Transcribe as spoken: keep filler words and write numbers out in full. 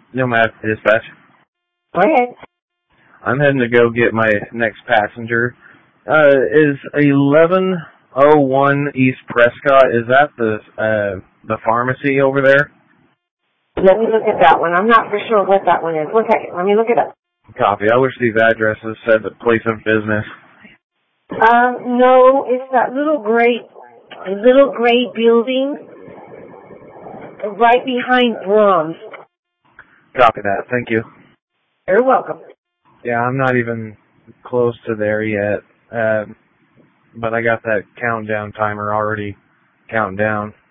Nomad Dispatch. Go ahead. I'm heading to go get my next passenger. Uh, is eleven oh one East Prescott, is that the, uh, the pharmacy over there? Let me look at that one. I'm not for sure what that one is. Okay, let me look it up. Copy. I wish these addresses said the place of business. Um, no, it's that little gray, little gray building right behind Brahms. Copy that. Thank you. You're welcome. Yeah, I'm not even close to there yet, uh, but I got that countdown timer already counting down.